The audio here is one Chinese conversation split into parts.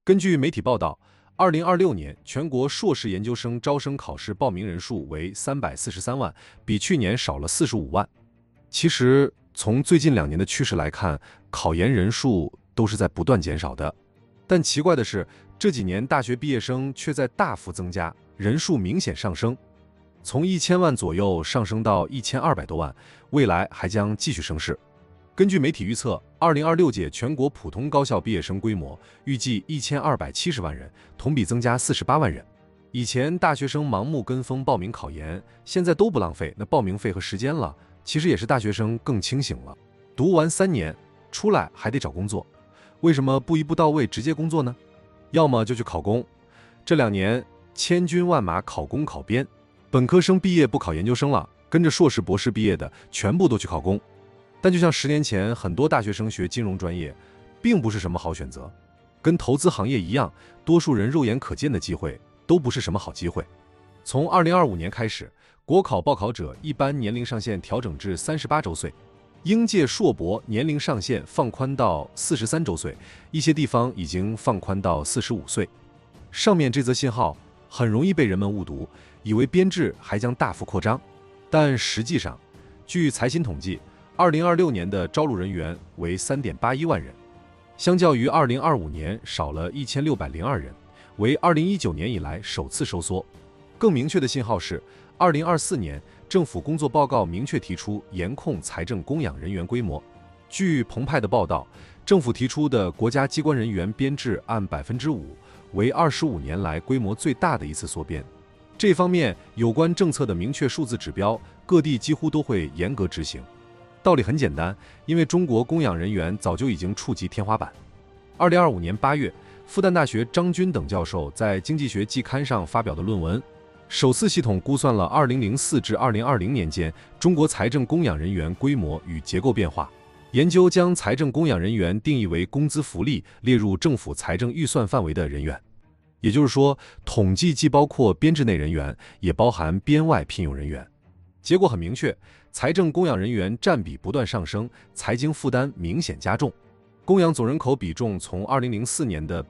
根据媒体报道，2026年全国硕士研究生招生考试报名人数为343万，比去年少了45万。其实，从最近2年的趋势来看，考研人数都是在不断减少的。但奇怪的是，这几年大学毕业生却在大幅增加，人数明显上升，从1000万左右上升到1200多万，未来还将继续升势。根据媒体预测，2026届全国普通高校毕业生规模预计1270万人，同比增加48万人。以前大学生盲目跟风报名考研，现在都不浪费那报名费和时间了，其实也是大学生更清醒了。读完3年，出来还得找工作，为什么不一步到位直接工作呢？要么就去考公。这2年千军万马考公考编，本科生毕业不考研究生了，跟着硕士博士毕业的全部都去考公。但就像10年前很多大学生学金融专业，并不是什么好选择。跟投资行业一样，多数人肉眼可见的机会都不是什么好机会。从2025年开始，国考报考者一般年龄上限调整至38周岁，应届硕博年龄上限放宽到43周岁，一些地方已经放宽到45岁。上面这则信号很容易被人们误读，以为编制还将大幅扩张。但实际上，据财新统计，2026年的招录人员为3.81万人，相较于2025年少了1602人，为2019年以来首次收缩。更明确的信号是，2024年政府工作报告明确提出严控财政供养人员规模。据澎湃的报道，政府提出的国家机关人员编制按5%，为25年来规模最大的一次缩编。这方面有关政策的明确数字指标，各地几乎都会严格执行。道理很简单，因为中国供养人员早就已经触及天花板。2025年8月，复旦大学张军等教授在《经济学季刊》上发表的论文，首次系统估算了2004至2020年间中国财政供养人员规模与结构变化。研究将财政供养人员定义为工资福利列入政府财政预算范围的人员。也就是说，统计既包括编制内人员，也包含编外聘用人员。结果很明确，财政供养人员占比不断上升，财经负担明显加重。供养总人口比重从2004年的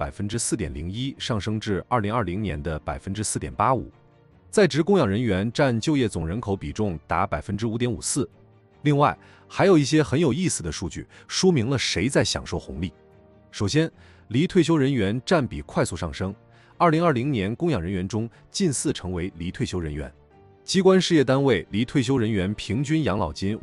4.01% 上升至2020年的 4.85%， 在职供养人员占就业总人口比重达 5.54%。 另外，还有一些很有意思的数据，说明了谁在享受红利。首先，离退休人员占比快速上升，2020年供养人员中近40%为离退休人员。机关事业单位离退休人员平均养老金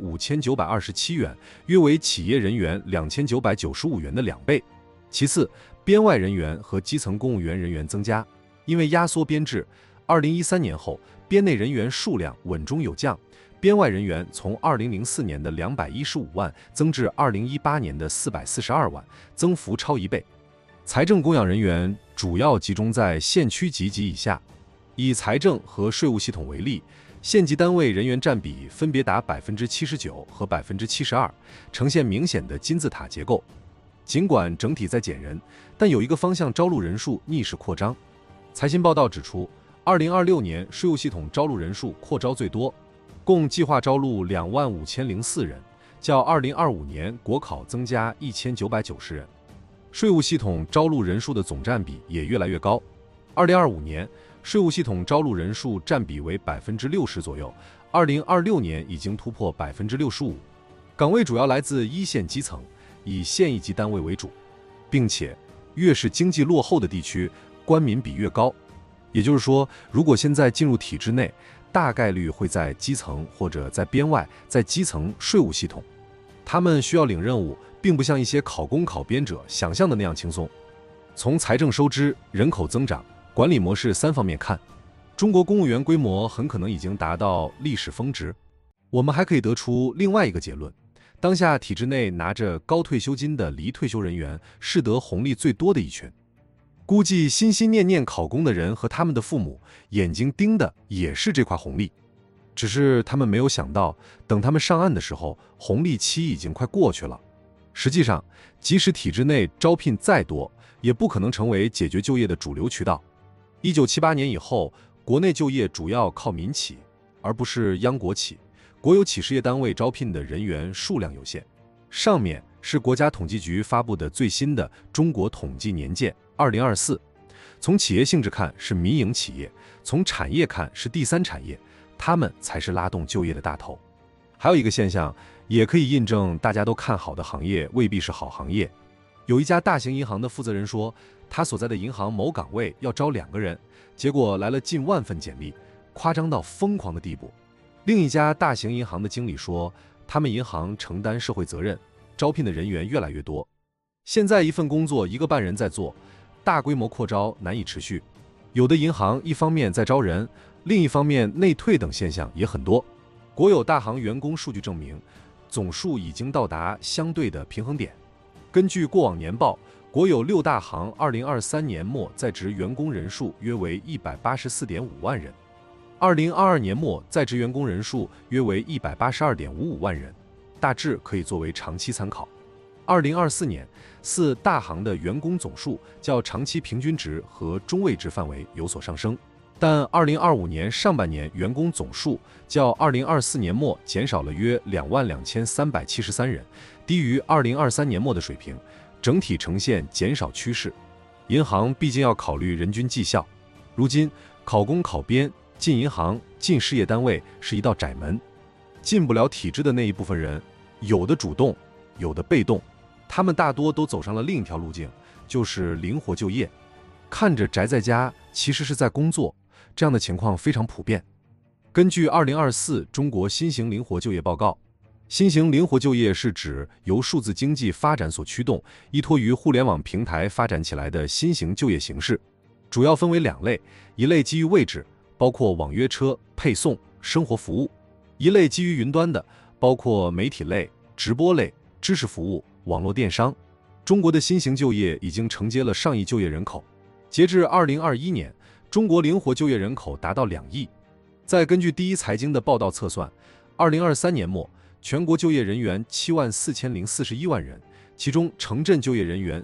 5927元，约为企业人员2995元的2倍。其次，编外人员和基层公务员人员增加，因为压缩编制，2013年后编内人员数量稳中有降，编外人员从2004年的215万增至2018年的442万，增幅超1倍。财政供养人员主要集中在县区级及以下。以财政和税务系统为例，县级单位人员占比分别达 79% 和 72%， 呈现明显的金字塔结构。尽管整体在减人，但有一个方向招录人数逆势扩张。财新报道指出，2026年税务系统招录人数扩招最多，共计划招录25004人，较2025年国考增加1990人。税务系统招录人数的总占比也越来越高。2025年税务系统招录人数占比为 60% 左右，2026年已经突破 65%。岗位主要来自一线基层，以县一级单位为主，并且越是经济落后的地区，官民比越高。也就是说，如果现在进入体制内，大概率会在基层或者在编外，在基层税务系统。他们需要领任务，并不像一些考公考编者想象的那样轻松。从财政收支、人口增长、管理模式3方面看，中国公务员规模很可能已经达到历史峰值。我们还可以得出另外一个结论，当下体制内拿着高退休金的离退休人员是得红利最多的一群。估计心心念念考公的人和他们的父母眼睛盯的也是这块红利，只是他们没有想到，等他们上岸的时候，红利期已经快过去了。实际上，即使体制内招聘再多，也不可能成为解决就业的主流渠道。1978年以后，国内就业主要靠民企，而不是央国企，国有企事业单位招聘的人员数量有限。上面是国家统计局发布的最新的中国统计年鉴2024。从企业性质看是民营企业，从产业看是第三产业，他们才是拉动就业的大头。还有一个现象，也可以印证大家都看好的行业未必是好行业。有一家大型银行的负责人说，他所在的银行某岗位要招2个人，结果来了近万份简历，夸张到疯狂的地步。另一家大型银行的经理说，他们银行承担社会责任，招聘的人员越来越多。现在一份工作1个半人在做，大规模扩招难以持续。有的银行一方面在招人，另一方面内退等现象也很多。国有大行员工数据证明，总数已经到达相对的平衡点。根据过往年报，国有6大行2023年末在职员工人数约为184.5万人，2022年末在职员工人数约为182.55万人，大致可以作为长期参考。2024年4大行的员工总数较长期平均值和中位值范围有所上升，但2025年上半年员工总数较2024年末减少了约22373人，低于2023年末的水平，整体呈现减少趋势。银行毕竟要考虑人均绩效，如今考公考编进银行进事业单位是一道窄门，进不了体制的那一部分人，有的主动，有的被动，他们大多都走上了另一条路径，就是灵活就业。看着宅在家，其实是在工作，这样的情况非常普遍。根据2024中国新型灵活就业报告，新型灵活就业是指由数字经济发展所驱动，依托于互联网平台发展起来的新型就业形式，主要分为2类，一类基于位置，包括网约车、配送、生活服务；一类基于云端的，包括媒体类、直播类、知识服务、网络电商。中国的新型就业已经承接了上亿就业人口，截至2021年，中国灵活就业人口达到2亿。再根据第一财经的报道测算，2023年末全国就业人员74041万人，其中城镇就业人员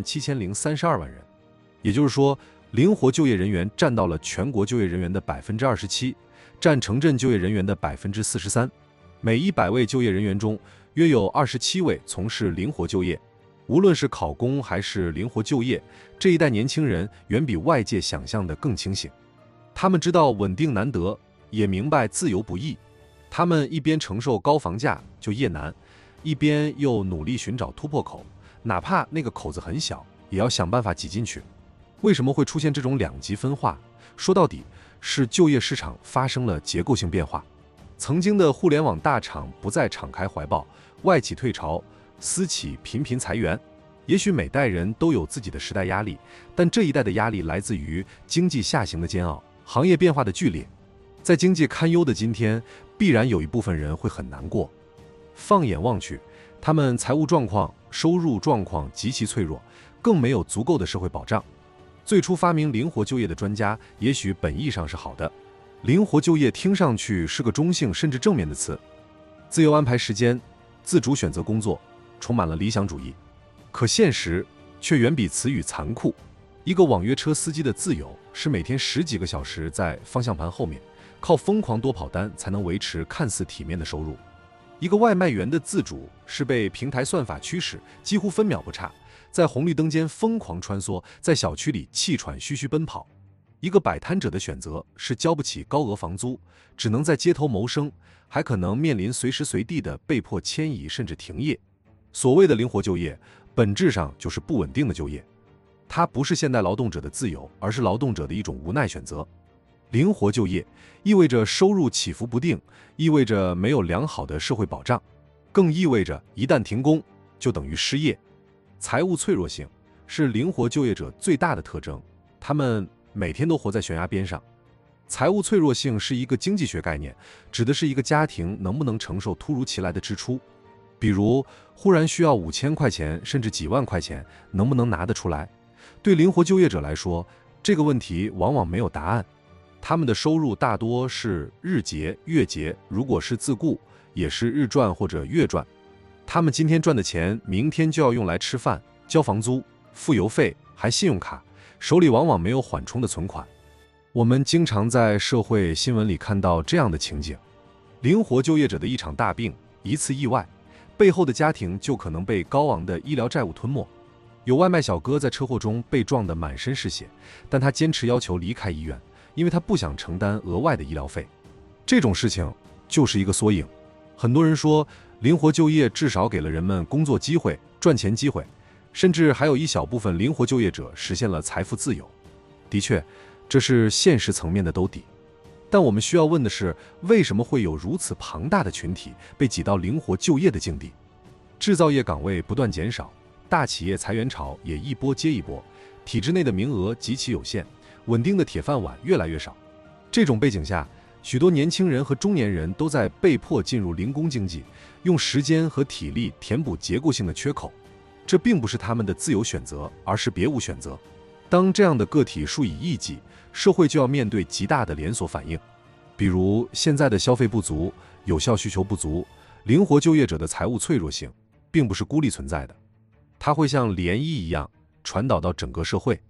47032万人。也就是说，灵活就业人员占到了全国就业人员的27%，占城镇就业人员的43%。每100位就业人员中，约有27位从事灵活就业。无论是考公还是灵活就业，这一代年轻人远比外界想象的更清醒。他们知道稳定难得，也明白自由不易。他们一边承受高房价就业难，一边又努力寻找突破口，哪怕那个口子很小，也要想办法挤进去。为什么会出现这种2极分化？说到底，是就业市场发生了结构性变化。曾经的互联网大厂不再敞开怀抱，外企退潮，私企频频裁员。也许每代人都有自己的时代压力，但这一代的压力来自于经济下行的煎熬，行业变化的剧烈。在经济堪忧的今天，必然有一部分人会很难过。放眼望去，他们财务状况、收入状况极其脆弱，更没有足够的社会保障。最初发明灵活就业的专家，也许本意上是好的。灵活就业听上去是个中性甚至正面的词，自由安排时间，自主选择工作，充满了理想主义。可现实却远比词语残酷。一个网约车司机的自由，是每天10几个小时在方向盘后面，靠疯狂多跑单才能维持看似体面的收入。一个外卖员的自主，是被平台算法驱使，几乎分秒不差，在红绿灯间疯狂穿梭，在小区里气喘吁吁奔跑。一个摆摊者的选择是交不起高额房租，只能在街头谋生，还可能面临随时随地的被迫迁移甚至停业。所谓的灵活就业，本质上就是不稳定的就业，它不是现代劳动者的自由，而是劳动者的一种无奈选择。灵活就业意味着收入起伏不定，意味着没有良好的社会保障，更意味着一旦停工就等于失业。财务脆弱性是灵活就业者最大的特征，他们每天都活在悬崖边上。财务脆弱性是一个经济学概念，指的是一个家庭能不能承受突如其来的支出，比如忽然需要5000块钱甚至几万块钱，能不能拿得出来。对灵活就业者来说，这个问题往往没有答案。他们的收入大多是日结、月结，如果是自雇，也是日赚或者月赚。他们今天赚的钱，明天就要用来吃饭、交房租、付邮费，还信用卡，手里往往没有缓冲的存款。我们经常在社会新闻里看到这样的情景：灵活就业者的一场大病，一次意外， 背后的家庭就可能被高昂的医疗债务吞没。有外卖小哥在车祸中被撞得满身是血，但他坚持要求离开医院，因为他不想承担额外的医疗费。这种事情就是一个缩影。很多人说，灵活就业至少给了人们工作机会、赚钱机会，甚至还有一小部分灵活就业者实现了财富自由。的确，这是现实层面的兜底。但我们需要问的是，为什么会有如此庞大的群体被挤到灵活就业的境地？制造业岗位不断减少，大企业裁员潮也一波接一波，体制内的名额极其有限，稳定的铁饭碗越来越少。这种背景下，许多年轻人和中年人都在被迫进入零工经济，用时间和体力填补结构性的缺口。这并不是他们的自由选择，而是别无选择。当这样的个体数以亿计，社会就要面对极大的连锁反应。比如现在的消费不足、有效需求不足，灵活就业者的财务脆弱性并不是孤立存在的，它会像涟漪一样传导到整个社会。